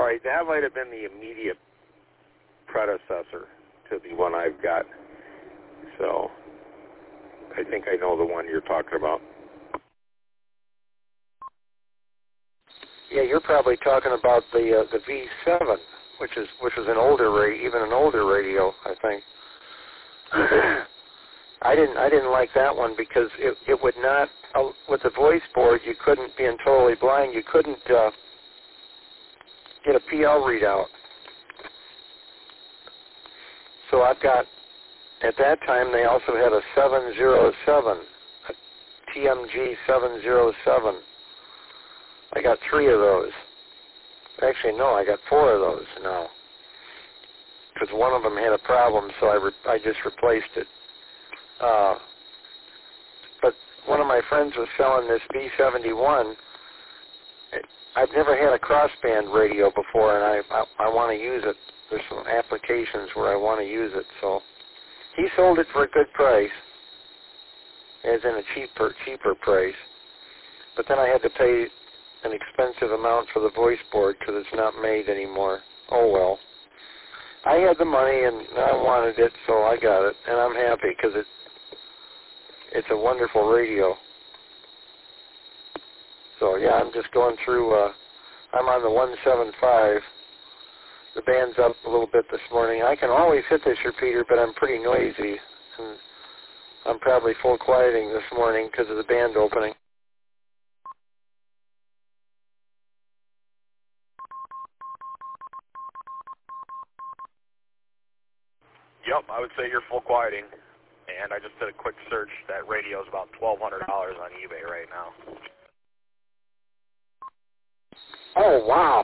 right, that might have been the immediate predecessor to the one I've got. So I think I know the one you're talking about. Yeah, you're probably talking about the V7, which was an older even an older radio, I think. I didn't like that one because it would not, with the voice board, you couldn't, being totally blind, you couldn't get a PL readout. So I've got, at that time they also had a 707, a TMG 707. I got 3 of those. Actually, no, I got 4 of those now. Because one of them had a problem, so I just replaced it. But one of my friends was selling this B71. I've never had a crossband radio before, and I want to use it. There's some applications where I want to use it. So he sold it for a good price, as in a cheaper price. But then I had to pay an expensive amount for the voice board because it's not made anymore. Oh well. I had the money and I wanted it, so I got it, and I'm happy because it's a wonderful radio. So yeah, I'm just going through. I'm on the 175. The band's up a little bit this morning. I can always hit this repeater, but I'm pretty noisy, and I'm probably full quieting this morning because of the band opening. Yep, I would say you're full quieting. And I just did a quick search. That radio is about $1,200 on eBay right now. Oh, wow.